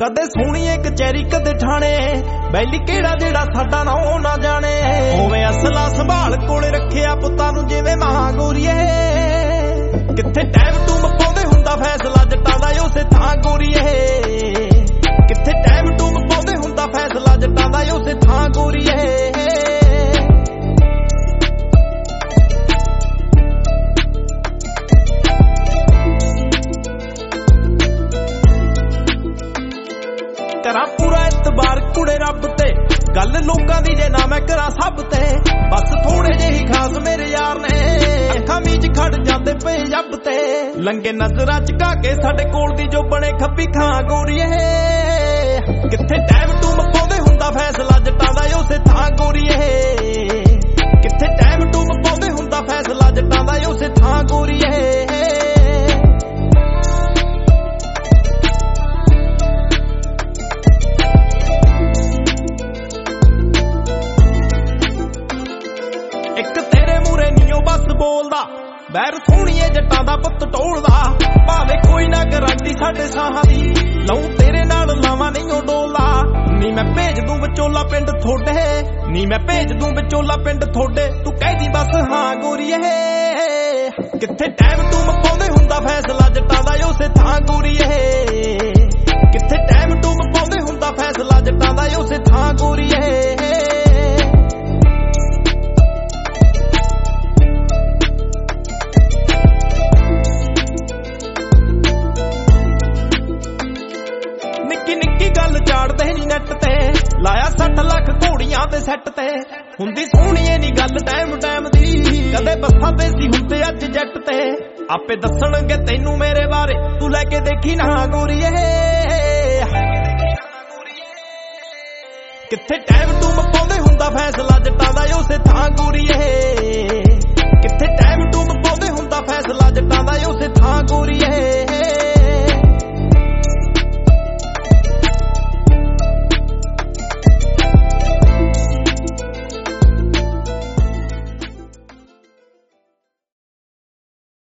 कदे सोहणीए कचहरी कदे ठाणे बैली केड़ा जेड़ा साडा ना ओ ना जाने ओवें असला संभाल कोले रखिया पुत्तां नूं जिवें मां गोरीए किथे टाइम टूम पाउंदे हुंदा फैसला जट्टां दा उसे थां गोरीए किथे टाइम टूम पाउंदे हुंदा फैसला जट्टां दा उसे थां गोरीए करा पूरा इतबार कुड़े रब ते गल लोकां दी जे ना मैं करा सब ते बस थोड़े जे ही खास मेरे यार ने अखां मीच खड़ जांदे पे जब ते लंगे नजरां झका के साडे कोल दी जो बने खब्बी खां गोरीए किथे टाइम टूम पाउंदे हुंदा फैसला जट्टां दा उसे थां गोरीए किथे टाइम टूम पाउंदे हुंदा फैसला जट्टां दा उसे थां गोरीए एक तेरे मूरे नीओ बस बोलदा बैर सोहणीए जट्टां दा पुत्त टोलदा भावे कोई ना गारंटी साडे साहां दी लहू तेरे नाल लावां नहीं डोलदा नी मैं भेज दूं विचोला पिंड थोड़े नी मैं भेज दूं विचोला पिंड थोड़े तू कहदी बस हां गोरीए किथे टाइम टूम पाउंदे हुंदा फैसला जट्टां दा उसे थां गोरीए किथे टाइम टूम पाउंदे हुंदा फैसला जट्टां दा उसे थां गोरीए निक्की गल चाड़दे नी नैट ते लाया 60 लाख घोड़ियां दे सैट ते हुंदी सोहणीए नी गल टाइम टाइम दी कदे बसां ते सी हुंदे अज जट ते आपे दसणगे तैनू मेरे बारे तू लैके देखी ना गोरीए किथे टाइम टूम पाउंदे हुंदा फैसला जट्टां दा उसे थां गोरीए